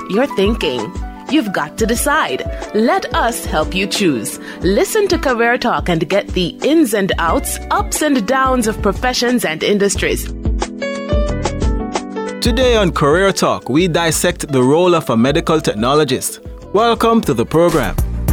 You're thinking. You've got to decide. Let us help you choose. Listen to Career Talk and get the ins and outs, ups and downs of professions and industries. Today on Career Talk, we dissect the role of a medical technologist. Welcome to the program.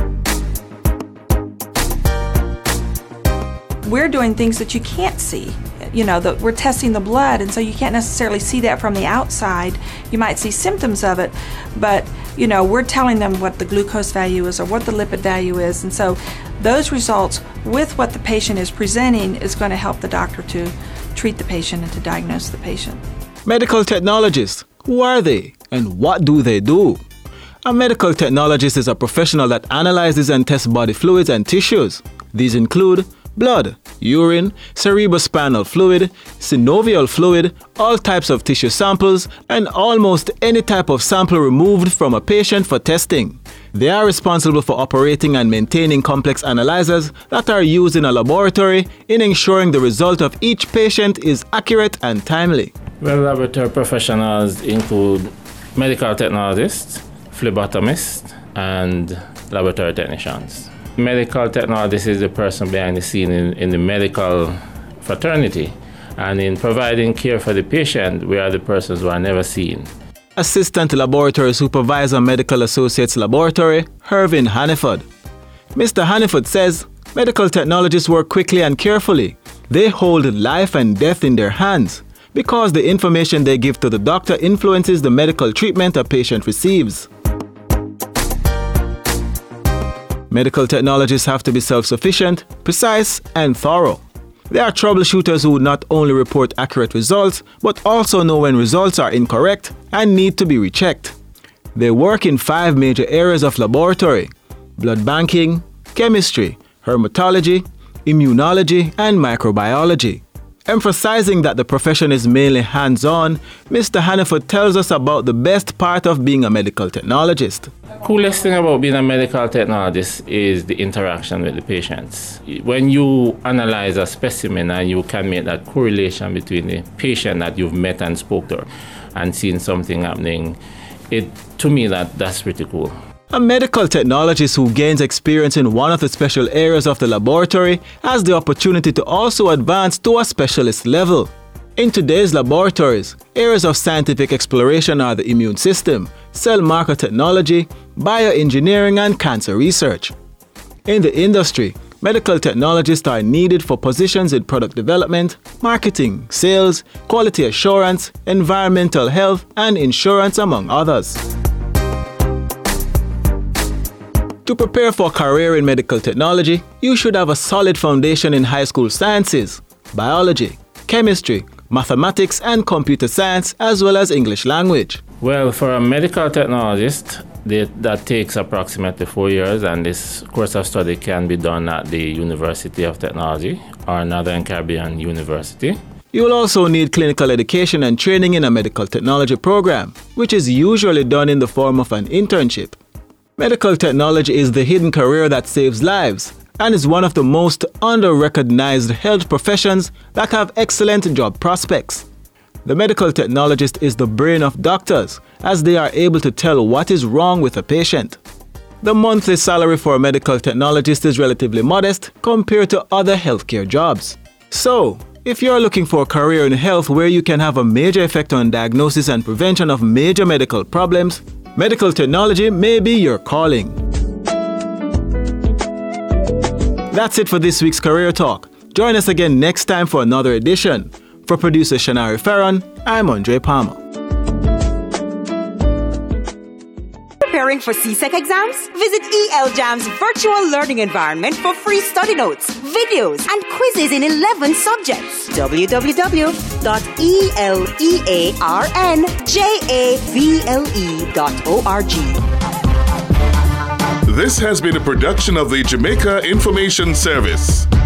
We're doing things that you can't see. We're testing the blood, and so you can't necessarily see that from the outside. You might see symptoms of it, but we're telling them what the glucose value is or what the lipid value is, and so those results with what the patient is presenting is going to help the doctor to treat the patient and to diagnose the patient. Medical technologists, who are they and what do they do? A medical technologist is a professional that analyzes and tests body fluids and tissues. These include blood, urine, cerebrospinal fluid, synovial fluid, all types of tissue samples, and almost any type of sample removed from a patient for testing. They are responsible for operating and maintaining complex analyzers that are used in a laboratory in ensuring the result of each patient is accurate and timely. Well, laboratory professionals include medical technologists, phlebotomists, and laboratory technicians. Medical technologist is the person behind the scene in the medical fraternity, and in providing care for the patient, we are the persons who are never seen. Assistant Laboratory Supervisor Medical Associates Laboratory, Hervin Hanniford. Mr. Hanniford says medical technologists work quickly and carefully. They hold life and death in their hands because the information they give to the doctor influences the medical treatment a patient receives. Medical technologists have to be self-sufficient, precise, and thorough. They are troubleshooters who not only report accurate results, but also know when results are incorrect and need to be rechecked. They work in 5 major areas of laboratory: blood banking, chemistry, hematology, immunology, and microbiology. Emphasizing that the profession is mainly hands-on, Mr. Hanniford tells us about the best part of being a medical technologist. Coolest thing about being a medical technologist is the interaction with the patients. When you analyze a specimen and you can make that correlation between the patient that you've met and spoke to and seen something happening, to me that's pretty cool. A medical technologist who gains experience in one of the special areas of the laboratory has the opportunity to also advance to a specialist level. In today's laboratories, areas of scientific exploration are the immune system, cell marker technology, bioengineering, and cancer research. In the industry, medical technologists are needed for positions in product development, marketing, sales, quality assurance, environmental health, and insurance, among others. To prepare for a career in medical technology, you should have a solid foundation in high school sciences, biology, chemistry, mathematics, and computer science, as well as English language. Well, for a medical technologist, that takes approximately 4 years, and this course of study can be done at the University of Technology or Northern Caribbean University. You will also need clinical education and training in a medical technology program, which is usually done in the form of an internship. Medical technology is the hidden career that saves lives and is one of the most under-recognized health professions that have excellent job prospects. The medical technologist is the brain of doctors, as they are able to tell what is wrong with a patient. The monthly salary for a medical technologist is relatively modest compared to other healthcare jobs. So, if you're looking for a career in health where you can have a major effect on diagnosis and prevention of major medical problems, medical technology may be your calling. That's it for this week's Career Talk. Join us again next time for another edition. For producer Shanari Farron, I'm Andre Palmer. Preparing for CSEC exams? Visit ELJAM's virtual learning environment for free study notes, videos, and quizzes in 11 subjects. www.elearnjavle.org. This has been a production of the Jamaica Information Service.